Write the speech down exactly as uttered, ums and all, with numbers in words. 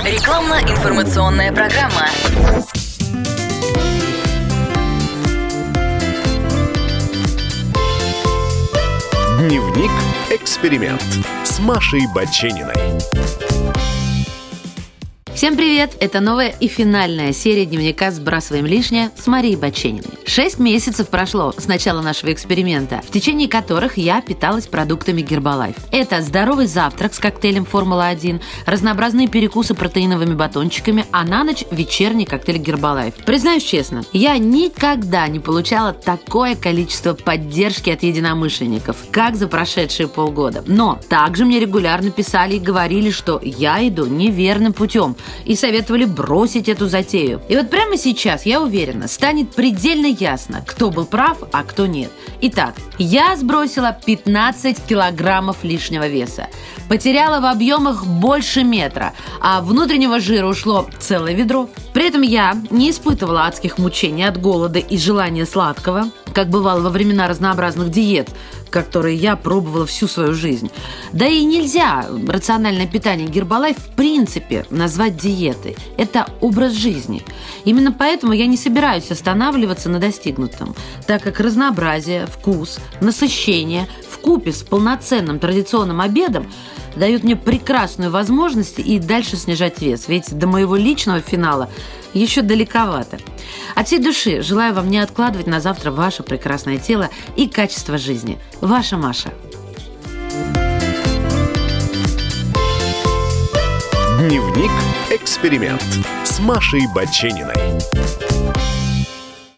Рекламно-информационная программа. Дневник «Эксперимент» с Машей Бачениной. Всем привет! Это новая и финальная серия дневника «Сбрасываем лишнее» с Марией Бачениной. Шесть месяцев прошло с начала нашего эксперимента, в течение которых я питалась продуктами Гербалайф. Это здоровый завтрак с коктейлем Формула один, разнообразные перекусы протеиновыми батончиками, а на ночь вечерний коктейль Гербалайф. Признаюсь честно, я никогда не получала такое количество поддержки от единомышленников, как за прошедшие полгода. Но также мне регулярно писали и говорили, что я иду неверным путем, и советовали бросить эту затею. И вот прямо сейчас, я уверена, станет предельно ясно, кто был прав, а кто нет. Итак, я сбросила пятнадцать килограммов лишнего веса, потеряла в объемах больше метра, а внутреннего жира ушло целое ведро. При этом я не испытывала адских мучений от голода и желания сладкого, как бывало во времена разнообразных диет, которые я пробовала всю свою жизнь. Да и нельзя рациональное питание Гербалайф в принципе назвать диетой. Это образ жизни. Именно поэтому я не собираюсь останавливаться на достигнутом, так как разнообразие, вкус, насыщение вкупе с полноценным традиционным обедом дают мне прекрасную возможность и дальше снижать вес, ведь до моего личного финала еще далековато. От всей души желаю вам не откладывать на завтра ваше прекрасное тело и качество жизни. Ваша Маша. Дневник «Эксперимент» с Машей Бачениной.